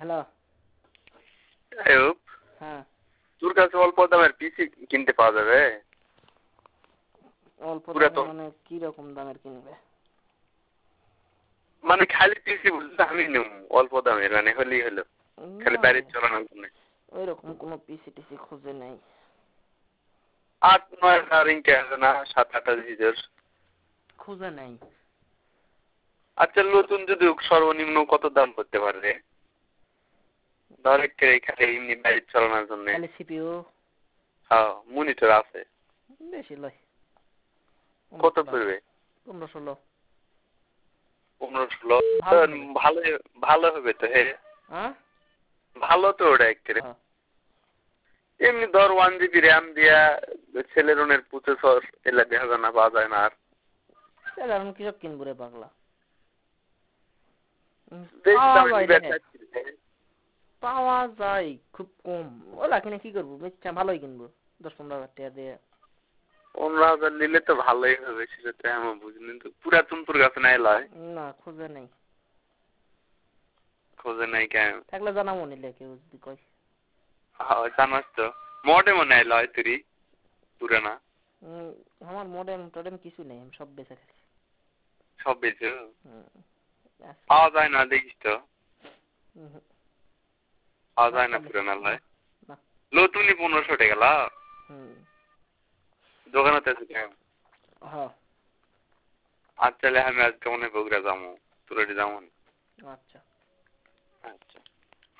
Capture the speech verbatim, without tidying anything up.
Hello Ayub, হ্যাঁ তোর কাছে অল্প দামের পিসি কিনতে পাওয়া যাবে? অল্প পুরা দামে তো মানে কি রকম দামের কিনবে? মানে খালি পিসি বলতে আমি নেব অল্প দামের, মানে হলেই হলো, খালি না বাইরে চালানোর জন্য। ওই রকম কোনো পিসি টিসি খুঁজে নেই। আট নয় হাজার ইনকে আছে না, সাত আট হাজার খুঁজে নেই। আচ্ছা, নতুন যদি সর্বনিম্ন কত দাম পড়তে পারবে? ধর এখানে এমনি বাইরে চালানোর জন্য। খালি সিপিইউ? হ্যাঁ, মনিটর আছে। বেশি লয়। কত পড়বে? পনেরো ষোলো। পনেরো ষোলো ভালো হবে। ভালো ভালো হবে তো। হ্যাঁ হ্যাঁ ভালো তো ওটা একেবারে। এমনি ধর ওয়ান জিবি র্যাম দিয়া সেলেরনের প্রসেসর এলা দেখা যায় না, পাওয়া যায় না। আর সেলেরন কিসব কিনবো রে পাগলা? বেশি পাওয়া দামে যায় নিবে রে, পাওয়া যায় খুব কম। ওলা কিনে কি করবো? ইচ্ছা ভালোই কিনবো দশ পনেরো হাজার টাকা দিয়ে। পনেরো হাজার নিলে তো ভালোই হবে, সেটা তো আমি বুঝলি। তো পুরাতন তোর কাছে নাই লয়? না খুঁজে নেই। খোঁজে নাই কেন? থাকলে জানাবো নিলে কেউ যদি কয়। হ্যাঁ জানাস তো। মডেমও নাই লয় তুই পুরানা? আমার মডেম টডেম কিছু নেই, আমি সব বেঁচে খাচ্ছি। সব বেঁচে পাওয়া যায় না, দেখিস তো। পাওয়া যায় না পুরানা লয়। নতুনই পনেরোশো টাকা গেল দোকানে আছে কেন? আচ্ছা, আমি আজকে মনে বগুড়া যাবো, তোর যাবো। আচ্ছা আচ্ছা।